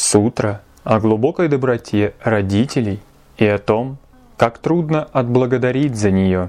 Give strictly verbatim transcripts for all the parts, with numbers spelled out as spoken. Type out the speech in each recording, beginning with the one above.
Сутра о глубокой доброте родителей и о том, как трудно отблагодарить за нее.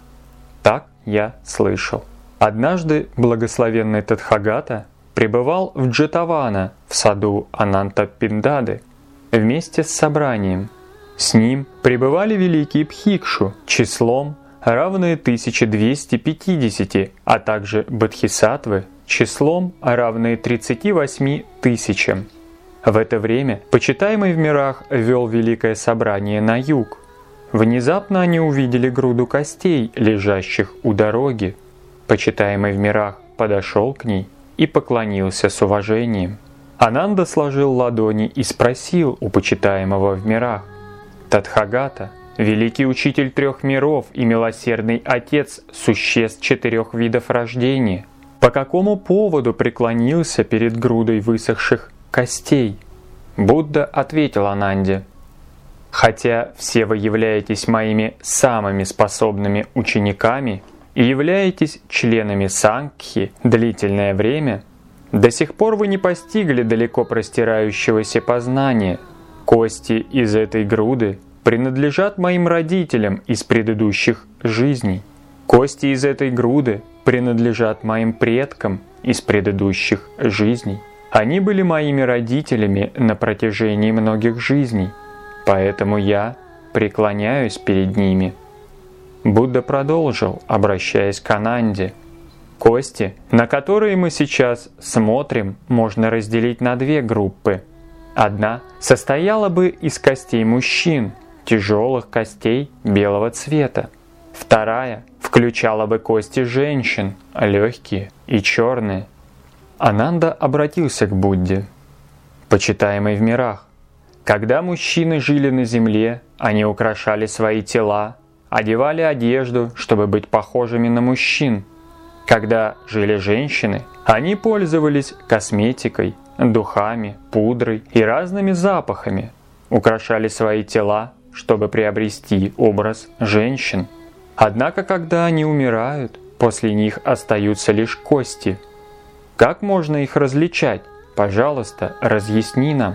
Так я слышал. Однажды благословенный Тадхагата пребывал в Джетавана, в саду Анантапиндады, вместе с собранием. С ним пребывали великие бхикшу числом, равные тысяча двести пятидесяти, а также бодхисаттвы числом, равные тридцати восьми тысячам. В это время почитаемый в мирах вел великое собрание на юг. Внезапно они увидели груду костей, лежащих у дороги. Почитаемый в мирах подошел к ней и поклонился с уважением. Ананда сложил ладони и спросил у почитаемого в мирах: «Тадхагата, великий учитель трех миров и милосердный отец существ четырех видов рождения, по какому поводу преклонился перед грудой высохших костей?» Будда ответил Ананде: «Хотя все вы являетесь моими самыми способными учениками и являетесь членами Сангхи длительное время, до сих пор вы не постигли далеко простирающегося познания. Кости из этой груды принадлежат моим родителям из предыдущих жизней. Кости из этой груды принадлежат моим предкам из предыдущих жизней. Они были моими родителями на протяжении многих жизней, поэтому я преклоняюсь перед ними». Будда продолжил, обращаясь к Ананде: «Кости, на которые мы сейчас смотрим, можно разделить на две группы. Одна состояла бы из костей мужчин, тяжелых костей белого цвета. Вторая включала бы кости женщин, легкие и черные». Ананда обратился к Будде: «Почитаемый в мирах, когда мужчины жили на земле, они украшали свои тела, одевали одежду, чтобы быть похожими на мужчин. Когда жили женщины, они пользовались косметикой, духами, пудрой и разными запахами, украшали свои тела, чтобы приобрести образ женщин. Однако, когда они умирают, после них остаются лишь кости. Как можно их различать? Пожалуйста, разъясни нам».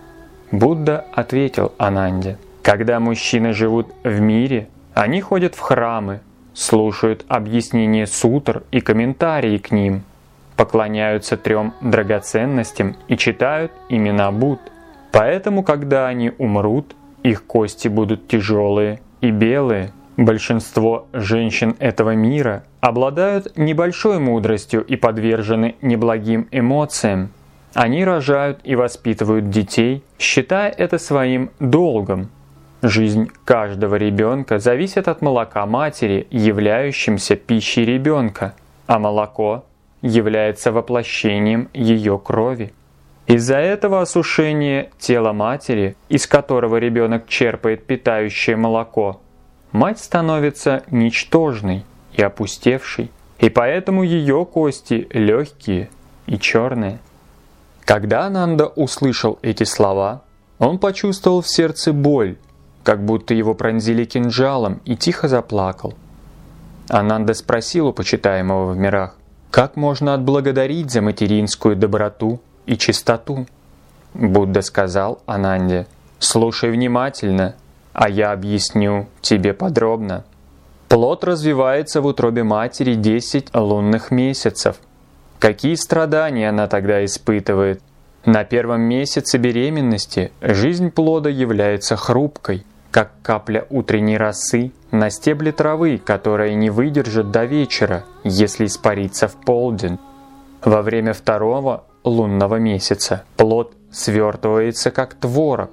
Будда ответил Ананде: «Когда мужчины живут в мире, они ходят в храмы, слушают объяснения сутр и комментарии к ним, поклоняются трем драгоценностям и читают имена Будд. Поэтому, когда они умрут, их кости будут тяжелые и белые. Большинство женщин этого мира обладают небольшой мудростью и подвержены неблагим эмоциям. Они рожают и воспитывают детей, считая это своим долгом. Жизнь каждого ребенка зависит от молока матери, являющимся пищей ребенка, а молоко является воплощением ее крови. Из-за этого осушения тела матери, из которого ребенок черпает питающее молоко, мать становится ничтожной и опустевшей, и поэтому ее кости легкие и черные». Когда Ананда услышал эти слова, он почувствовал в сердце боль, как будто его пронзили кинжалом, и тихо заплакал. Ананда спросил у почитаемого в мирах: «Как можно отблагодарить за материнскую доброту и чистоту?» Будда сказал Ананде: «Слушай внимательно, а я объясню тебе подробно. Плод развивается в утробе матери десять лунных месяцев. Какие страдания она тогда испытывает? На первом месяце беременности жизнь плода является хрупкой, как капля утренней росы на стебле травы, которая не выдержит до вечера, если испарится в полдень. Во время второго лунного месяца плод свертывается как творог.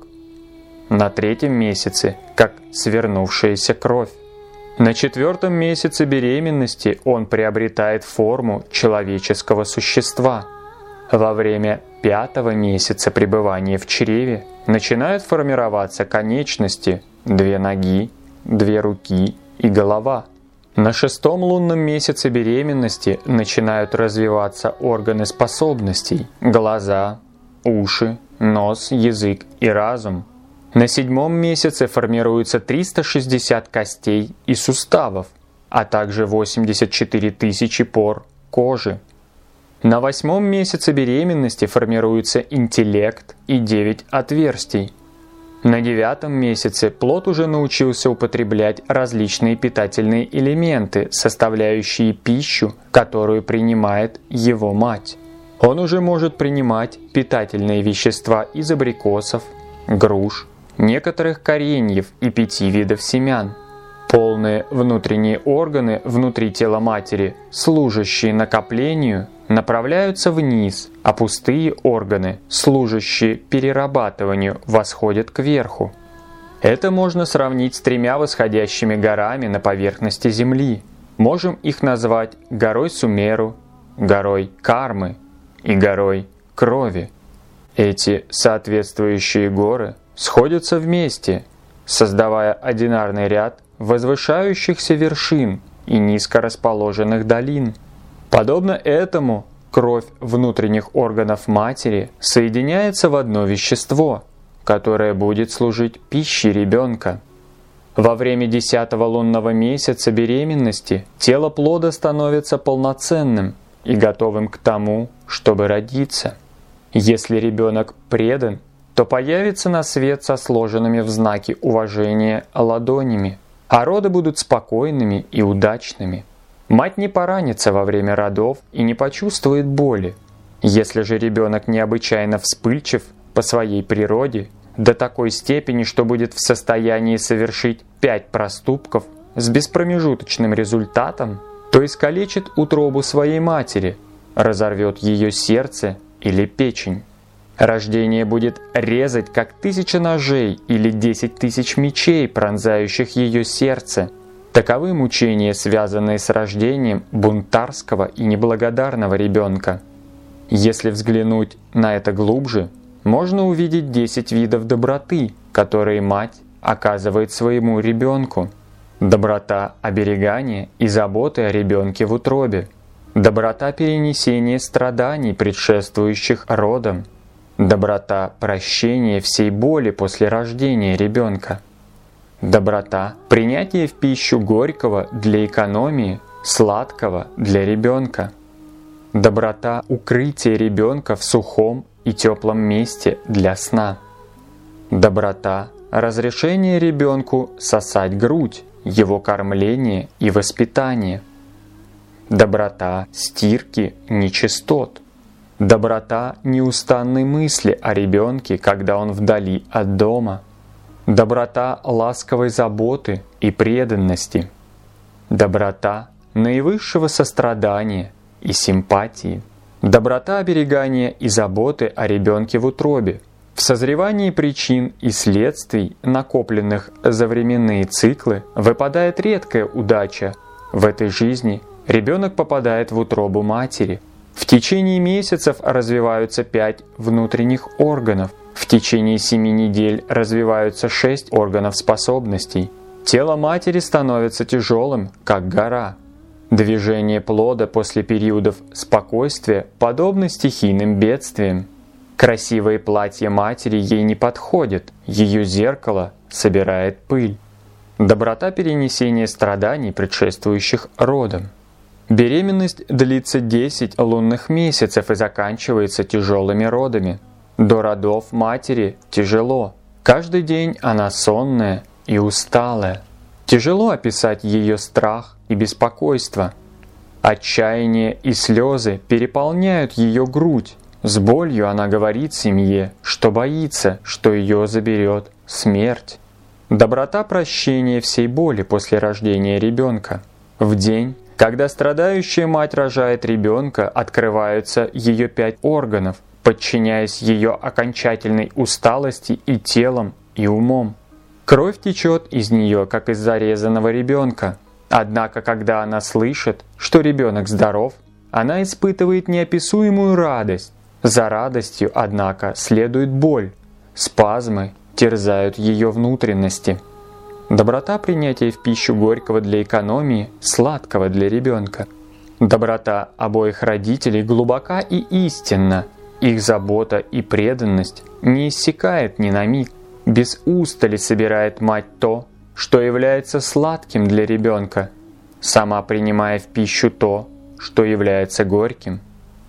На третьем месяце как свернувшаяся кровь. На четвертом месяце беременности он приобретает форму человеческого существа. Во время пятого месяца пребывания в чреве начинают формироваться конечности, две ноги, две руки и голова. На шестом лунном месяце беременности начинают развиваться органы способностей, глаза, уши, нос, язык и разум. На седьмом месяце формируются триста шестьдесят костей и суставов, а также восемьдесят четыре тысячи пор кожи. На восьмом месяце беременности формируется интеллект и девять отверстий. На девятом месяце плод уже научился употреблять различные питательные элементы, составляющие пищу, которую принимает его мать. Он уже может принимать питательные вещества из абрикосов, груш, некоторых кореньев и пяти видов семян. Полные внутренние органы внутри тела матери, служащие накоплению, направляются вниз, а пустые органы, служащие перерабатыванию, восходят кверху. Это можно сравнить с тремя восходящими горами на поверхности Земли. Можем их назвать горой Сумеру, горой Кармы и горой Крови. Эти соответствующие горы сходятся вместе, создавая одинарный ряд возвышающихся вершин и низко расположенных долин. Подобно этому, кровь внутренних органов матери соединяется в одно вещество, которое будет служить пищей ребенка. Во время десятого лунного месяца беременности тело плода становится полноценным и готовым к тому, чтобы родиться. Если ребенок предан, то появится на свет со сложенными в знаке уважения ладонями, а роды будут спокойными и удачными. Мать не поранится во время родов и не почувствует боли. Если же ребенок необычайно вспыльчив по своей природе, до такой степени, что будет в состоянии совершить пять проступков с беспромежуточным результатом, то искалечит утробу своей матери, разорвет ее сердце или печень. Рождение будет резать, как тысяча ножей или десять тысяч мечей, пронзающих ее сердце. Таковы мучения, связанные с рождением бунтарского и неблагодарного ребенка. Если взглянуть на это глубже, можно увидеть десять видов доброты, которые мать оказывает своему ребенку. Доброта оберегания и заботы о ребенке в утробе. Доброта перенесения страданий, предшествующих родам. Доброта прощения всей боли после рождения ребенка. Доброта принятия в пищу горького для экономии, сладкого для ребенка. Доброта укрытия ребенка в сухом и теплом месте для сна. Доброта разрешения ребенку сосать грудь, его кормление и воспитание. Доброта стирки нечистот. Доброта неустанной мысли о ребенке, когда он вдали от дома. Доброта ласковой заботы и преданности. Доброта наивысшего сострадания и симпатии. Доброта оберегания и заботы о ребенке в утробе. В созревании причин и следствий, накопленных за временные циклы, выпадает редкая удача. В этой жизни ребенок попадает в утробу матери. В течение месяцев развиваются пять внутренних органов. В течение семи недель развиваются шесть органов способностей. Тело матери становится тяжелым, как гора. Движение плода после периодов спокойствия подобно стихийным бедствиям. Красивые платья матери ей не подходят, ее зеркало собирает пыль. Доброта перенесения страданий, предшествующих родам. Беременность длится десять лунных месяцев и заканчивается тяжелыми родами. До родов матери тяжело. Каждый день она сонная и усталая. Тяжело описать ее страх и беспокойство. Отчаяние и слезы переполняют ее грудь. С болью она говорит семье, что боится, что ее заберет смерть. Доброта прощения всей боли после рождения ребенка. В день, когда страдающая мать рожает ребенка, открываются ее пять органов, подчиняясь ее окончательной усталости и телом, и умом. Кровь течет из нее, как из зарезанного ребенка. Однако, когда она слышит, что ребенок здоров, она испытывает неописуемую радость. За радостью, однако, следует боль. Спазмы терзают ее внутренности. Доброта принятия в пищу горького для экономии, сладкого для ребенка. Доброта обоих родителей глубока и истинна. Их забота и преданность не иссякает ни на миг. Без устали собирает мать то, что является сладким для ребенка, сама принимая в пищу то, что является горьким.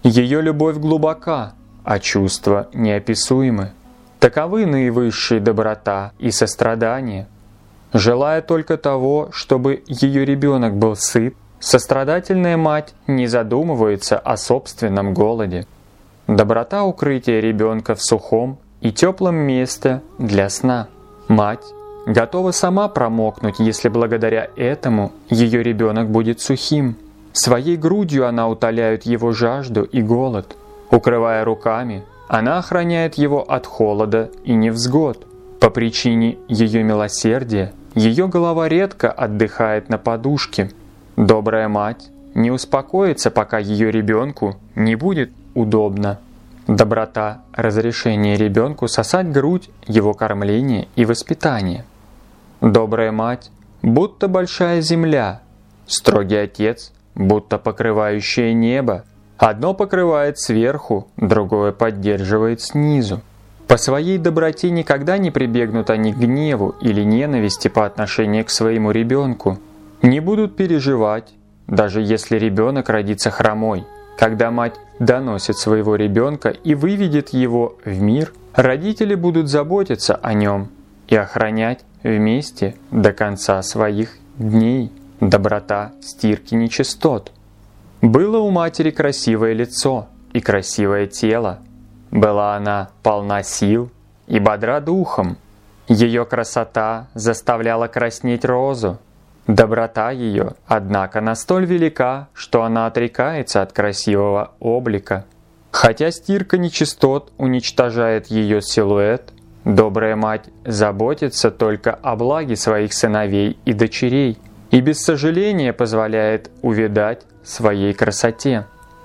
Ее любовь глубока, а чувства неописуемы. Таковы наивысшие доброта и сострадание. Желая только того, чтобы ее ребенок был сыт, сострадательная мать не задумывается о собственном голоде. Доброта укрытия ребенка в сухом и теплом месте для сна. Мать готова сама промокнуть, если благодаря этому ее ребенок будет сухим. Своей грудью она утоляет его жажду и голод. Укрывая руками, она охраняет его от холода и невзгод. По причине ее милосердия ее голова редко отдыхает на подушке. Добрая мать не успокоится, пока ее ребенку не будет удобно. Доброта – разрешение ребенку сосать грудь, его кормление и воспитание. Добрая мать – будто большая земля, строгий отец – будто покрывающее небо. Одно покрывает сверху, другое поддерживает снизу. По своей доброте никогда не прибегнут они к гневу или ненависти по отношению к своему ребенку. Не будут переживать, даже если ребенок родится хромой. Когда мать доносит своего ребенка и выведет его в мир, родители будут заботиться о нем и охранять вместе до конца своих дней. Доброта стирки нечистот. Было у матери красивое лицо и красивое тело. Была она полна сил и бодра духом. Ее красота заставляла краснеть розу. Доброта ее, однако, настоль велика, что она отрекается от красивого облика. Хотя стирка нечистот уничтожает ее силуэт, добрая мать заботится только о благе своих сыновей и дочерей и без сожаления позволяет увядать своей красоте.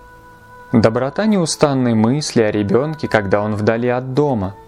Доброта неустанной мысли о ребенке, когда он вдали от дома.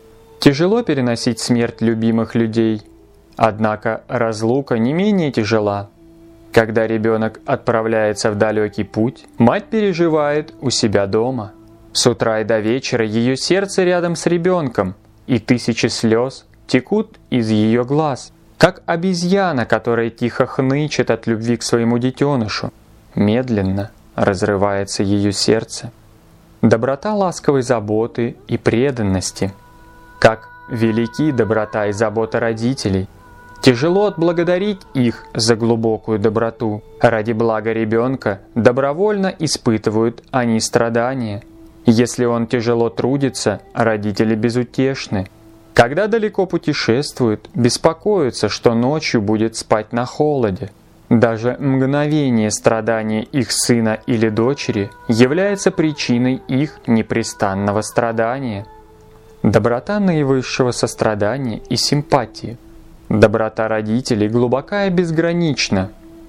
Тяжело переносить смерть любимых людей, однако разлука не менее тяжела. Когда ребенок отправляется в далекий путь, мать переживает у себя дома. С утра и до вечера ее сердце рядом с ребенком, и тысячи слез текут из ее глаз, как обезьяна, которая тихо хнычет от любви к своему детенышу. Медленно разрывается ее сердце. Доброта ласковой заботы и преданности. Как велики доброта и забота родителей. Тяжело отблагодарить их за глубокую доброту. Ради блага ребенка добровольно испытывают они страдания. Если он тяжело трудится, родители безутешны. Когда далеко путешествуют, беспокоятся, что ночью будет спать на холоде. Даже мгновение страдания их сына или дочери является причиной их непрестанного страдания. Доброта наивысшего сострадания и симпатии. Доброта родителей глубока и безгранична.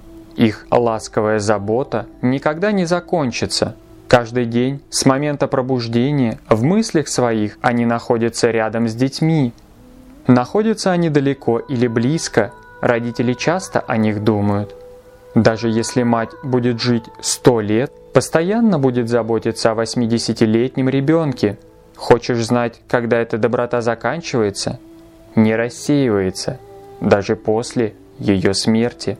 Их ласковая забота никогда не закончится. Каждый день, с момента пробуждения, в мыслях своих они находятся рядом с детьми. Находятся они далеко или близко, родители часто о них думают. Даже если мать будет жить сто лет, постоянно будет заботиться о восьмидесятилетнем ребенке. Хочешь знать, когда эта доброта заканчивается? Не рассеивается, даже после ее смерти.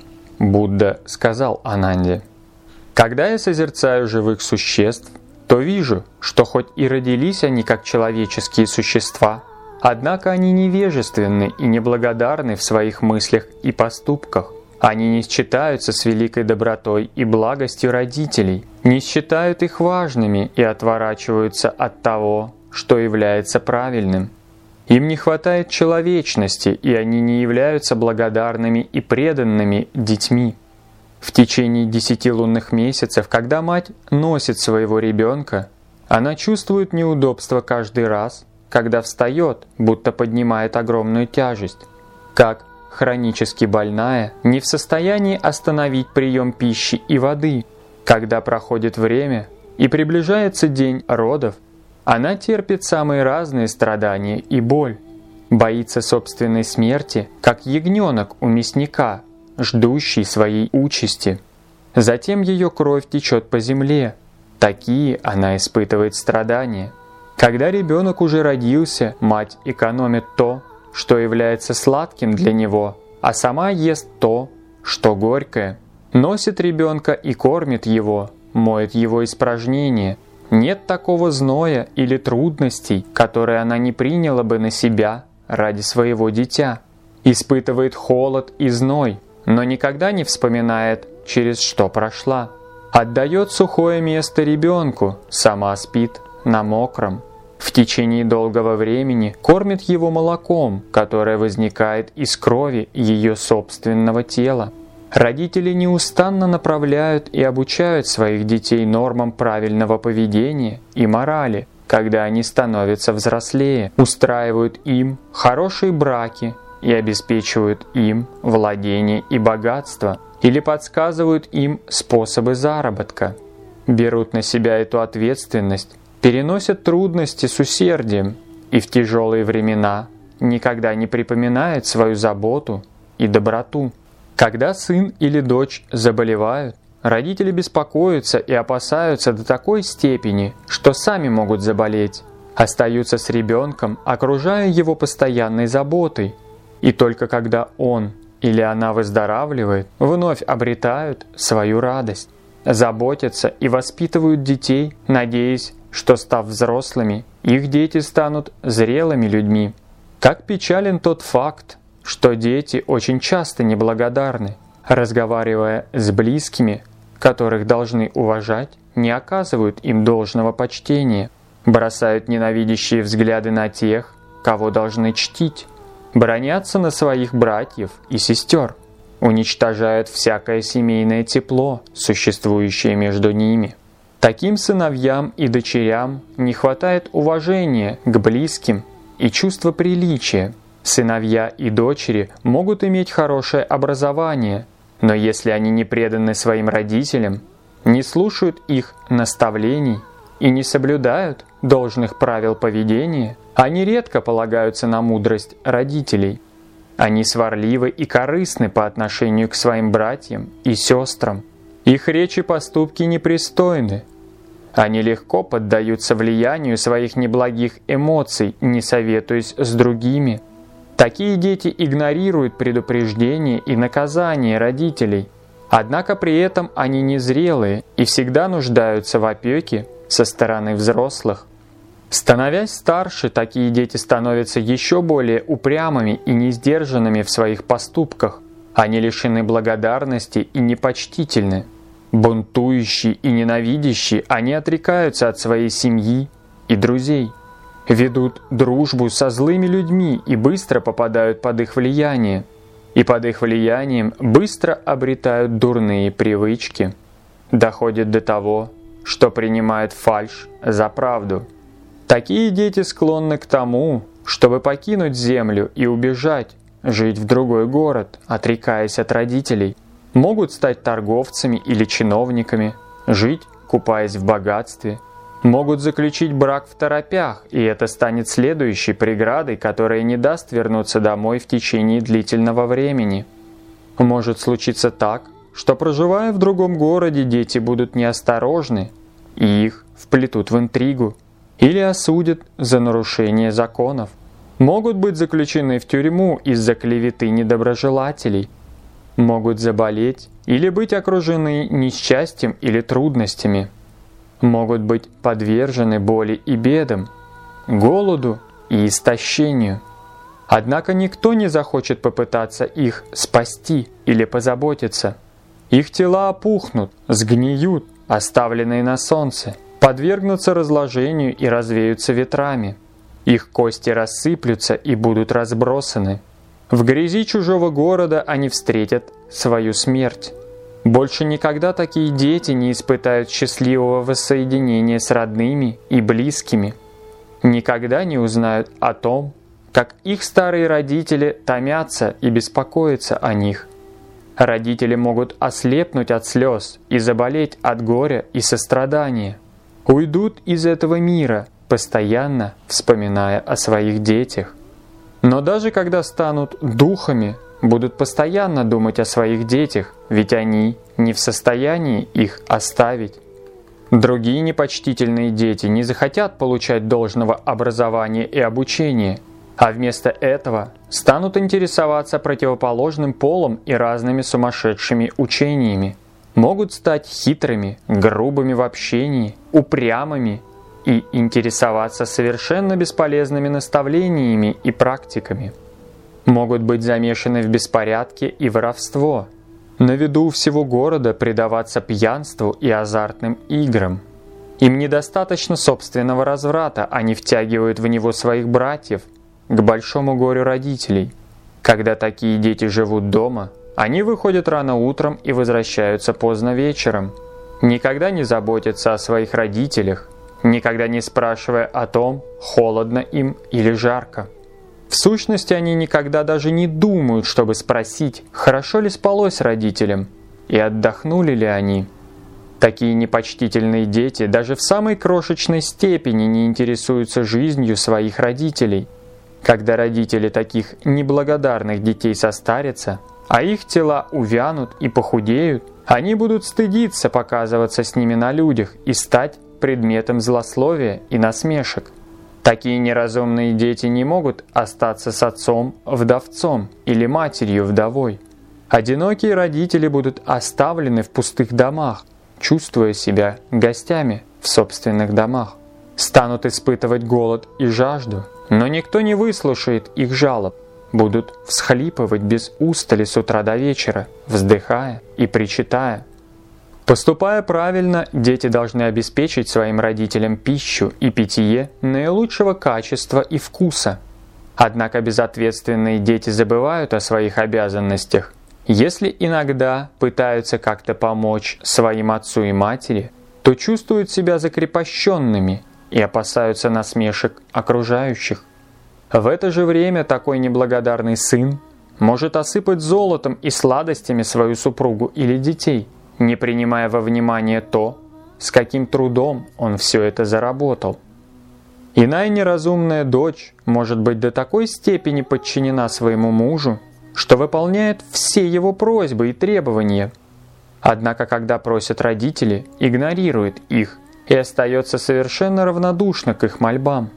Будда сказал Ананде: «Когда я созерцаю живых существ, то вижу, что хоть и родились они как человеческие существа, однако они невежественны и неблагодарны в своих мыслях и поступках. Они не считаются с великой добротой и благостью родителей, не считают их важными и отворачиваются от того, что является правильным. Им не хватает человечности, и они не являются благодарными и преданными детьми. В течение десяти лунных месяцев, когда мать носит своего ребенка, она чувствует неудобство каждый раз, когда встает, будто поднимает огромную тяжесть. Как хронически больная, не в состоянии остановить прием пищи и воды. Когда проходит время и приближается день родов, она терпит самые разные страдания и боль, боится собственной смерти, как ягненок у мясника, ждущий своей участи. Затем ее кровь течет по земле. Такие она испытывает страдания. Когда ребенок уже родился, мать экономит то, что является сладким для него, а сама ест то, что горькое. Носит ребенка и кормит его, моет его испражнения. Нет такого зноя или трудностей, которые она не приняла бы на себя ради своего дитя. Испытывает холод и зной, но никогда не вспоминает, через что прошла. Отдает сухое место ребенку, сама спит на мокром. В течение долгого времени кормит его молоком, которое возникает из крови ее собственного тела. Родители неустанно направляют и обучают своих детей нормам правильного поведения и морали, когда они становятся взрослее, устраивают им хорошие браки и обеспечивают им владение и богатство, или подсказывают им способы заработка, берут на себя эту ответственность, переносят трудности с усердием и в тяжелые времена никогда не припоминают свою заботу и доброту. Когда сын или дочь заболевают, родители беспокоятся и опасаются до такой степени, что сами могут заболеть, остаются с ребенком, окружая его постоянной заботой, и только когда он или она выздоравливает, вновь обретают свою радость, заботятся и воспитывают детей, надеясь, что, став взрослыми, их дети станут зрелыми людьми. Как печален тот факт, что дети очень часто неблагодарны, разговаривая с близкими, которых должны уважать, не оказывают им должного почтения, бросают ненавидящие взгляды на тех, кого должны чтить, бранятся на своих братьев и сестер, уничтожают всякое семейное тепло, существующее между ними. Таким сыновьям и дочерям не хватает уважения к близким и чувства приличия. Сыновья и дочери могут иметь хорошее образование, но если они не преданы своим родителям, не слушают их наставлений и не соблюдают должных правил поведения, они редко полагаются на мудрость родителей. Они сварливы и корыстны по отношению к своим братьям и сестрам. Их речи и поступки непристойны. Они легко поддаются влиянию своих неблагих эмоций, не советуясь с другими. Такие дети игнорируют предупреждения и наказания родителей. Однако при этом они незрелые и всегда нуждаются в опеке со стороны взрослых. Становясь старше, такие дети становятся еще более упрямыми и несдержанными в своих поступках. Они лишены благодарности и непочтительны. Бунтующие и ненавидящие, они отрекаются от своей семьи и друзей, ведут дружбу со злыми людьми и быстро попадают под их влияние, и под их влиянием быстро обретают дурные привычки, доходят до того, что принимают фальшь за правду. Такие дети склонны к тому, чтобы покинуть землю и убежать, жить в другой город, отрекаясь от родителей. Могут стать торговцами или чиновниками, жить, купаясь в богатстве. Могут заключить брак второпях, и это станет следующей преградой, которая не даст вернуться домой в течение длительного времени. Может случиться так, что, проживая в другом городе, дети будут неосторожны, и их вплетут в интригу, или осудят за нарушение законов. Могут быть заключены в тюрьму из-за клеветы недоброжелателей. Могут заболеть или быть окружены несчастьем или трудностями. Могут быть подвержены боли и бедам, голоду и истощению. Однако никто не захочет попытаться их спасти или позаботиться. Их тела опухнут, сгниют, оставленные на солнце, подвергнутся разложению и развеются ветрами. Их кости рассыплются и будут разбросаны. В грязи чужого города они встретят свою смерть. Больше никогда такие дети не испытают счастливого воссоединения с родными и близкими. Никогда не узнают о том, как их старые родители томятся и беспокоятся о них. Родители могут ослепнуть от слез и заболеть от горя и сострадания. Уйдут из этого мира, постоянно вспоминая о своих детях. Но даже когда станут духами, будут постоянно думать о своих детях, ведь они не в состоянии их оставить. Другие непочтительные дети не захотят получать должного образования и обучения, а вместо этого станут интересоваться противоположным полом и разными сумасшедшими учениями. могут стать хитрыми, грубыми в общении, упрямыми и интересоваться совершенно бесполезными наставлениями и практиками. Могут быть замешаны в беспорядке и воровство, на виду у всего города предаваться пьянству и азартным играм. Им недостаточно собственного разврата, они втягивают в него своих братьев, к большому горю родителей. Когда такие дети живут дома, они выходят рано утром и возвращаются поздно вечером, никогда не заботятся о своих родителях, никогда не спрашивая о том, холодно им или жарко. В сущности, они никогда даже не думают, чтобы спросить, хорошо ли спалось родителям и отдохнули ли они. Такие непочтительные дети даже в самой крошечной степени не интересуются жизнью своих родителей. Когда родители таких неблагодарных детей состарятся, а их тела увянут и похудеют, они будут стыдиться показываться с ними на людях и стать предметом злословия и насмешек. Такие неразумные дети не могут остаться с отцом-вдовцом или матерью-вдовой. Одинокие родители будут оставлены в пустых домах, чувствуя себя гостями в собственных домах. Станут испытывать голод и жажду, но никто не выслушает их жалоб. Будут всхлипывать без устали с утра до вечера, вздыхая и причитая. Поступая правильно, дети должны обеспечить своим родителям пищу и питье наилучшего качества и вкуса. Однако безответственные дети забывают о своих обязанностях. Если иногда пытаются как-то помочь своим отцу и матери, то чувствуют себя закрепощенными и опасаются насмешек окружающих. В это же время такой неблагодарный сын может осыпать золотом и сладостями свою супругу или детей, не принимая во внимание то, с каким трудом он все это заработал. Иная неразумная дочь может быть до такой степени подчинена своему мужу, что выполняет все его просьбы и требования. Однако, когда просят родители, игнорирует их и остается совершенно равнодушна к их мольбам.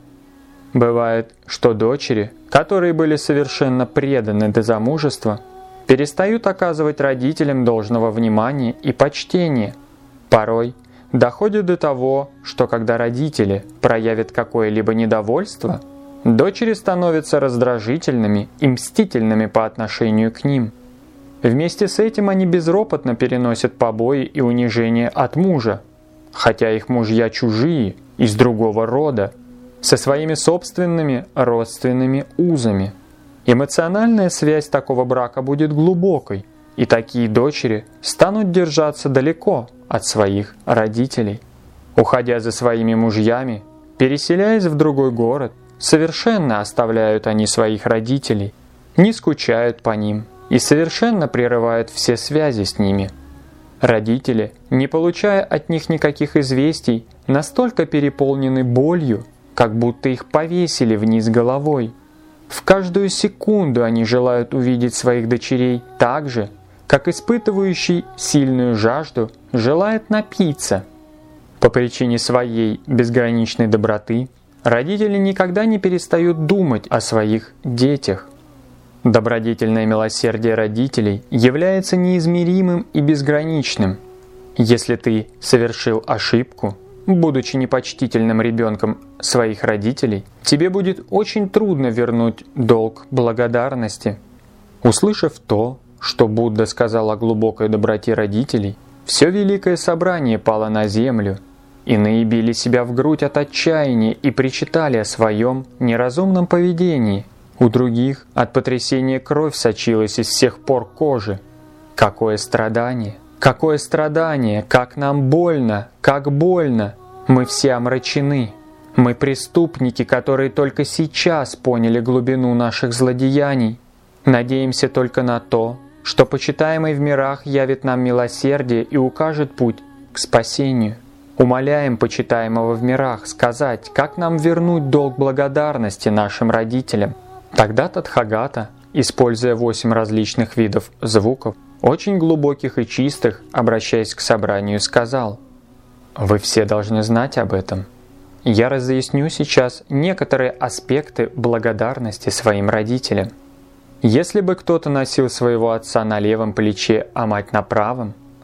Бывает, что дочери, которые были совершенно преданы до замужества, перестают оказывать родителям должного внимания и почтения. Порой доходит до того, что когда родители проявят какое-либо недовольство, дочери становятся раздражительными и мстительными по отношению к ним. Вместе с этим они безропотно переносят побои и унижения от мужа, хотя их мужья чужие, из другого рода, со своими собственными родственными узами. Эмоциональная связь такого брака будет глубокой, и такие дочери станут держаться далеко от своих родителей. Уходя за своими мужьями, переселяясь в другой город, совершенно оставляют они своих родителей, не скучают по ним и совершенно прерывают все связи с ними. Родители, не получая от них никаких известий, настолько переполнены болью, как будто их повесили вниз головой. В каждую секунду они желают увидеть своих дочерей так же, как испытывающий сильную жажду желает напиться. По причине своей безграничной доброты родители никогда не перестают думать о своих детях. Добродетельное милосердие родителей является неизмеримым и безграничным. Если ты совершил ошибку, будучи непочтительным ребенком своих родителей, тебе будет очень трудно вернуть долг благодарности. Услышав то, что Будда сказал о глубокой доброте родителей, все великое собрание пало на землю. Иные били себя в грудь от отчаяния и причитали о своем неразумном поведении. У других от потрясения кровь сочилась из всех пор кожи. Какое страдание! Какое страдание! Как нам больно! Как больно! Мы все омрачены. Мы преступники, которые только сейчас поняли глубину наших злодеяний. Надеемся только на то, что почитаемый в мирах явит нам милосердие и укажет путь к спасению. Умоляем почитаемого в мирах сказать, как нам вернуть долг благодарности нашим родителям. Тогда Тадхагата, используя восемь различных видов звуков, очень глубоких и чистых, обращаясь к собранию, сказал: «Вы все должны знать об этом. Я разъясню сейчас некоторые аспекты благодарности своим родителям. Если бы кто-то носил своего отца на левом плече, а мать на правом,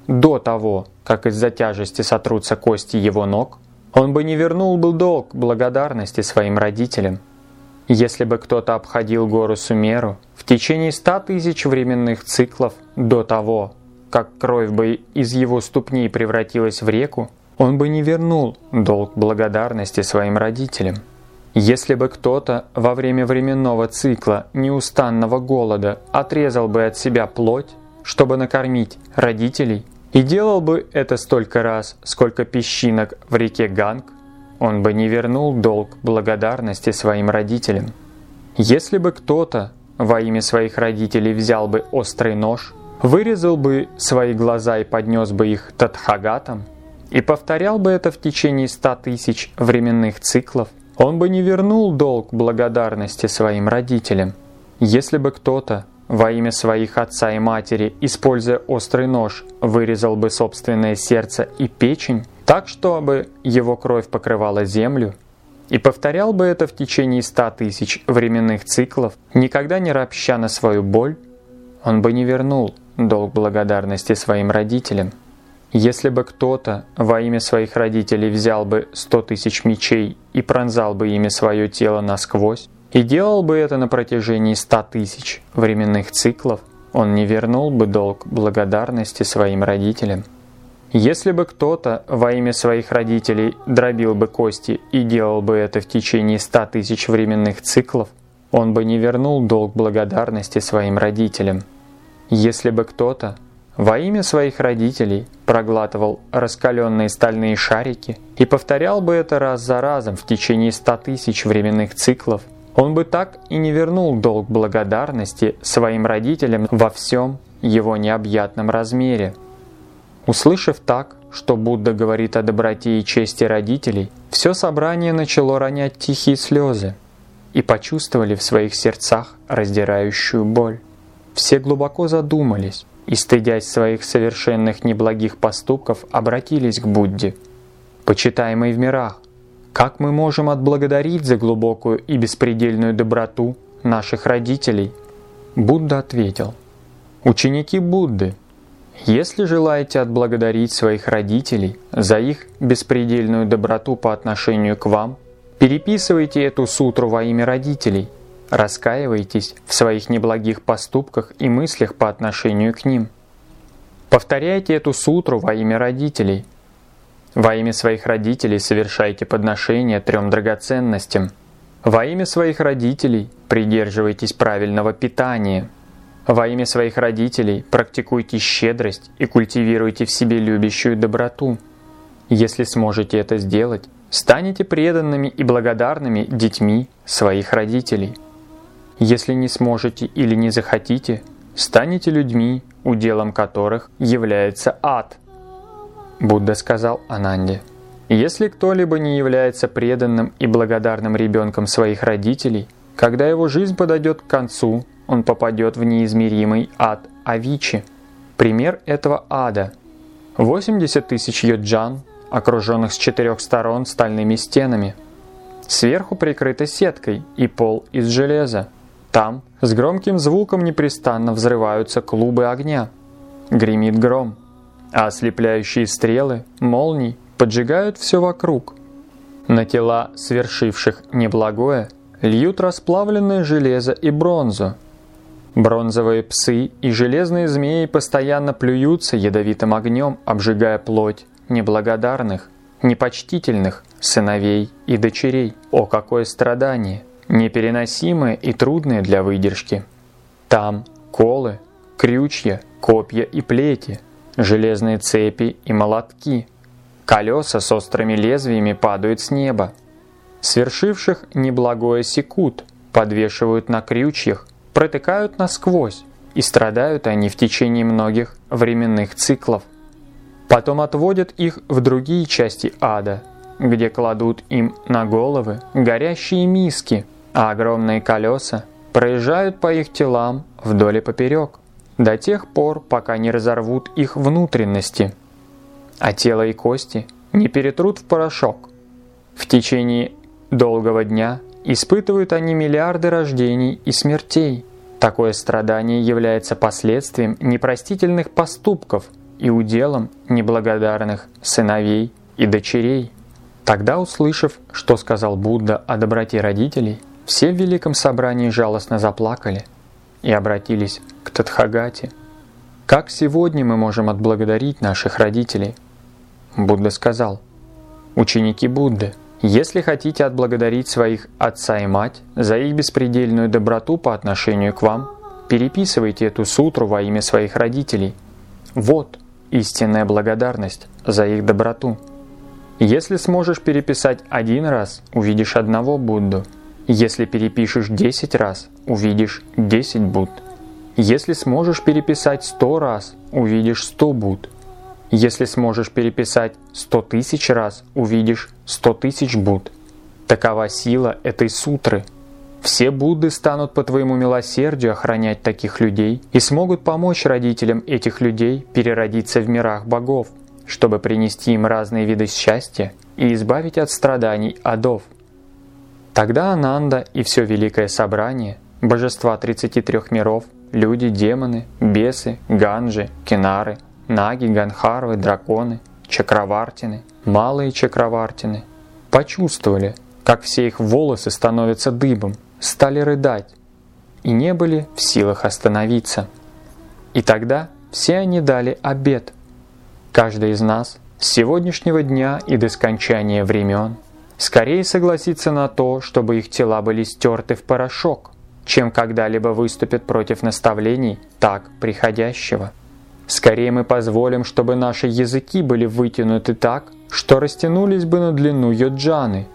до того, как из-за тяжести сотрутся кости его ног, он бы не вернул бы долг благодарности своим родителям. Если бы кто-то обходил гору Сумеру в течение ста тысяч временных циклов до того, как кровь бы из его ступней превратилась в реку, он бы не вернул долг благодарности своим родителям. Если бы кто-то во время временного цикла неустанного голода отрезал бы от себя плоть, чтобы накормить родителей, и делал бы это столько раз, сколько песчинок в реке Ганг, он бы не вернул долг благодарности своим родителям. Если бы кто-то во имя своих родителей взял бы острый нож, вырезал бы свои глаза и поднес бы их Тадхагатам, и повторял бы это в течение ста тысяч временных циклов, он бы не вернул долг благодарности своим родителям. Если бы кто-то во имя своих отца и матери, используя острый нож, вырезал бы собственное сердце и печень, так, чтобы его кровь покрывала землю, и повторял бы это в течение ста тысяч временных циклов, никогда не ропща на свою боль, он бы не вернул долг благодарности своим родителям. Если бы кто-то во имя своих родителей взял бы сто тысяч мечей и пронзал бы ими свое тело насквозь, и делал бы это на протяжении ста тысяч временных циклов, он не вернул бы долг благодарности своим родителям. Если бы кто-то во имя своих родителей дробил бы кости и делал бы это в течение ста тысяч временных циклов, он бы не вернул долг благодарности своим родителям. Если бы кто-то во имя своих родителей проглатывал раскаленные стальные шарики и повторял бы это раз за разом в течение ста тысяч временных циклов, он бы так и не вернул долг благодарности своим родителям во всем его необъятном размере. Услышав так, что Будда говорит о доброте и чести родителей, все собрание начало ронять тихие слезы и почувствовали в своих сердцах раздирающую боль. Все глубоко задумались и, стыдясь своих совершенных неблагих поступков, обратились к Будде. «Почитаемый в мирах, как мы можем отблагодарить за глубокую и беспредельную доброту наших родителей?» Будда ответил: «Ученики Будды, если желаете отблагодарить своих родителей за их беспредельную доброту по отношению к вам, переписывайте эту сутру во имя родителей, раскаивайтесь в своих неблагих поступках и мыслях по отношению к ним. Повторяйте эту сутру во имя родителей. Во имя своих родителей совершайте подношения трем драгоценностям. Во имя своих родителей придерживайтесь правильного питания. Во имя своих родителей практикуйте щедрость и культивируйте в себе любящую доброту. Если сможете это сделать, станете преданными и благодарными детьми своих родителей. Если не сможете или не захотите, станете людьми, уделом которых является ад». Будда сказал Ананде: «Если кто-либо не является преданным и благодарным ребенком своих родителей, когда его жизнь подойдет к концу, он попадет в неизмеримый ад Авичи. Пример этого ада – восемьдесят тысяч йоджан, окруженных с четырех сторон стальными стенами. Сверху прикрыто сеткой и пол из железа. Там с громким звуком непрестанно взрываются клубы огня. Гремит гром, а ослепляющие стрелы, молний поджигают все вокруг. На тела свершивших неблагое льют расплавленное железо и бронзу. Бронзовые псы и железные змеи постоянно плюются ядовитым огнем, обжигая плоть неблагодарных, непочтительных сыновей и дочерей. О, какое страдание! Непереносимое и трудное для выдержки. Там колы, крючья, копья и плети, железные цепи и молотки. Колеса с острыми лезвиями падают с неба. Свершивших неблагое секут, подвешивают на крючьях, протыкают насквозь, и страдают они в течение многих временных циклов. Потом отводят их в другие части ада, где кладут им на головы горящие миски, а огромные колеса проезжают по их телам вдоль и поперек, до тех пор, пока не разорвут их внутренности, а тело и кости не перетрут в порошок. В течение долгого дня испытывают они миллиарды рождений и смертей. Такое страдание является последствием непростительных поступков, и уделом неблагодарных сыновей и дочерей. Тогда, услышав, что сказал Будда о доброте родителей, все в великом собрании жалостно заплакали и обратились к Тадхагате. Как сегодня мы можем отблагодарить наших родителей? Будда сказал: ученики Будды, если хотите отблагодарить своих отца и мать за их беспредельную доброту по отношению к вам, переписывайте эту сутру во имя своих родителей. Вот истинная благодарность за их доброту. Если сможешь переписать один раз, увидишь одного Будду. Если перепишешь десять раз, увидишь десять Будд. Если сможешь переписать сто раз, увидишь сто Будд. Если сможешь переписать сто тысяч раз, увидишь сто тысяч Будд. Такова сила этой сутры. Все Будды станут по твоему милосердию охранять таких людей и смогут помочь родителям этих людей переродиться в мирах богов, чтобы принести им разные виды счастья и избавить от страданий адов. Тогда Ананда и все великое собрание, божества тридцати трёх миров, люди, демоны, бесы, ганджи, кинары, наги, ганхарвы, драконы, чакравартины, малые чакравартины, почувствовали, как все их волосы становятся дыбом, стали рыдать и не были в силах остановиться. И тогда все они дали обет. Каждый из нас с сегодняшнего дня и до скончания времен скорее согласится на то, чтобы их тела были стерты в порошок, чем когда-либо выступит против наставлений так приходящего. Скорее мы позволим, чтобы наши языки были вытянуты так, что растянулись бы на длину йоджаны,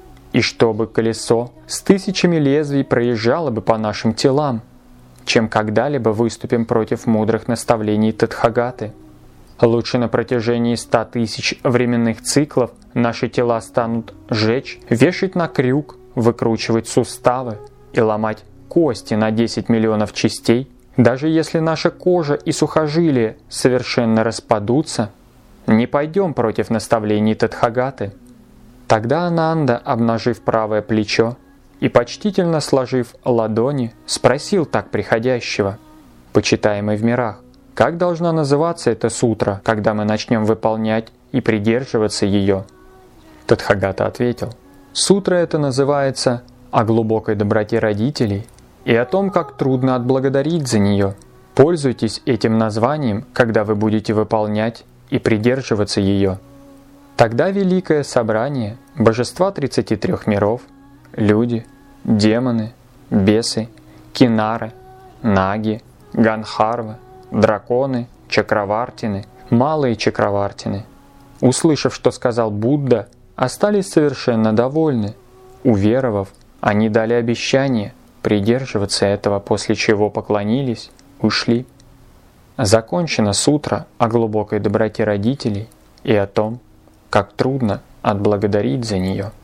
и чтобы колесо с тысячами лезвий проезжало бы по нашим телам, чем когда-либо выступим против мудрых наставлений Тадхагаты. Лучше на протяжении ста тысяч временных циклов наши тела станут жечь, вешать на крюк, выкручивать суставы и ломать кости на десять миллионов частей, даже если наша кожа и сухожилия совершенно распадутся. Не пойдем против наставлений Тадхагаты. Тогда Ананда, обнажив правое плечо и почтительно сложив ладони, спросил так приходящего: «Почитаемый в мирах, как должна называться эта сутра, когда мы начнем выполнять и придерживаться ее?» Тадхагата ответил: «Сутра эта называется «О глубокой доброте родителей» и о том, как трудно отблагодарить за нее. Пользуйтесь этим названием, когда вы будете выполнять и придерживаться ее». Тогда великое собрание, божества тридцати трёх миров, люди, демоны, бесы, кинары, наги, ганхарвы, драконы, чакравартины, малые чакравартины, услышав, что сказал Будда, остались совершенно довольны. Уверовав, они дали обещание придерживаться этого, после чего поклонились, ушли. Закончена сутра о глубокой доброте родителей и о том, как трудно отблагодарить за нее.